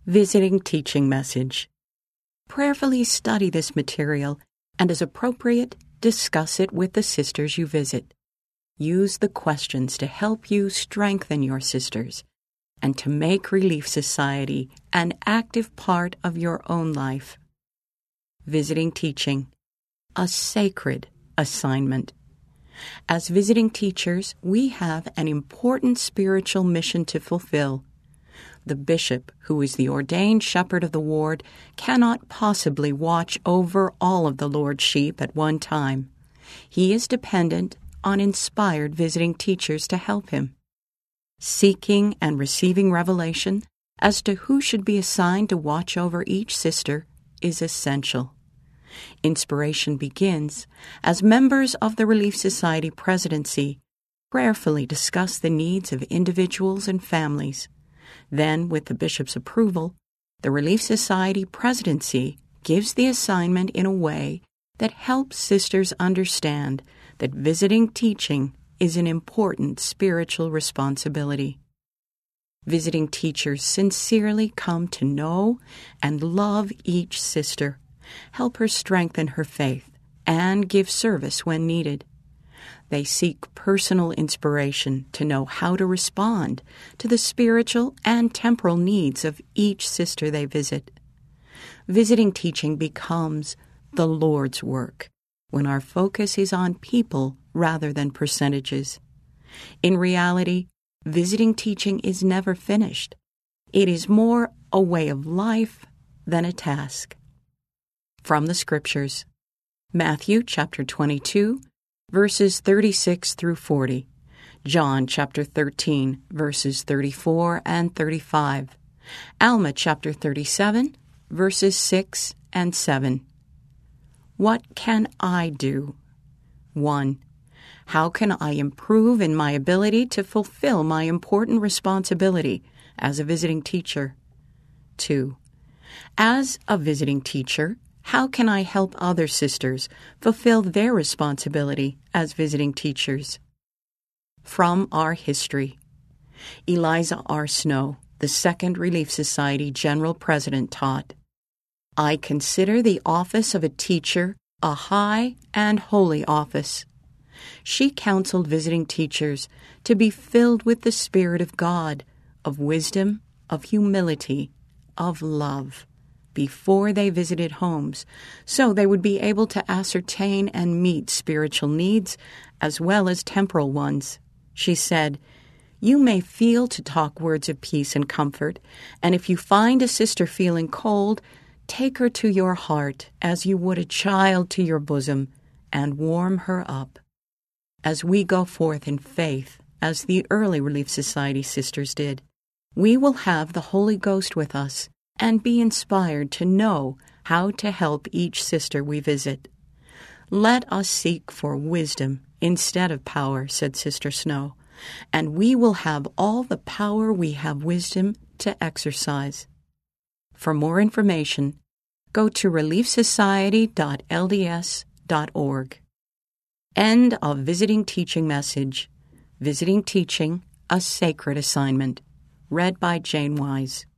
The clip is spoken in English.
Visiting Teaching Message. Prayerfully study this material and, as appropriate, discuss it with the sisters you visit. Use the questions to help you strengthen your sisters and to make Relief Society an active part of your own life. Visiting Teaching, a sacred assignment. As visiting teachers, we have an important spiritual mission to fulfill. The bishop, who is the ordained shepherd of the ward, cannot possibly watch over all of the Lord's sheep at one time. He is dependent on inspired visiting teachers to help him. Seeking and receiving revelation as to who should be assigned to watch over each sister is essential. Inspiration begins as members of the Relief Society presidency prayerfully discuss the needs of individuals and families. Then, with the bishop's approval, the Relief Society presidency gives the assignment in a way that helps sisters understand that visiting teaching is an important spiritual responsibility. Visiting teachers sincerely come to know and love each sister, help her strengthen her faith, and give service when needed. They seek personal inspiration to know how to respond to the spiritual and temporal needs of each sister they visit. Visiting teaching becomes the Lord's work when our focus is on people rather than percentages. In reality, visiting teaching is never finished. It is more a way of life than a task. From the Scriptures, Matthew chapter 22, verses 36 through 40, John chapter 13, verses 34 and 35, Alma chapter 37, verses 6 and 7. What can I do? 1. How can I improve in my ability to fulfill my important responsibility as a visiting teacher? 2. As a visiting teacher, how can I help other sisters fulfill their responsibility as visiting teachers? From our history, Eliza R. Snow, the Second Relief Society General President, taught, "I consider the office of a teacher a high and holy office." She counseled visiting teachers to be filled with the Spirit of God, of wisdom, of humility, of love, before they visited homes, so they would be able to ascertain and meet spiritual needs as well as temporal ones. She said, "You may feel to talk words of peace and comfort, and if you find a sister feeling cold, take her to your heart as you would a child to your bosom, and warm her up." As we go forth in faith, as the early Relief Society sisters did, we will have the Holy Ghost with us and be inspired to know how to help each sister we visit. "Let us seek for wisdom instead of power," said Sister Snow, "and we will have all the power we have wisdom to exercise." For more information, go to reliefsociety.lds.org. End of Visiting Teaching Message. Visiting Teaching, a Sacred Assignment. Read by Jane Wise.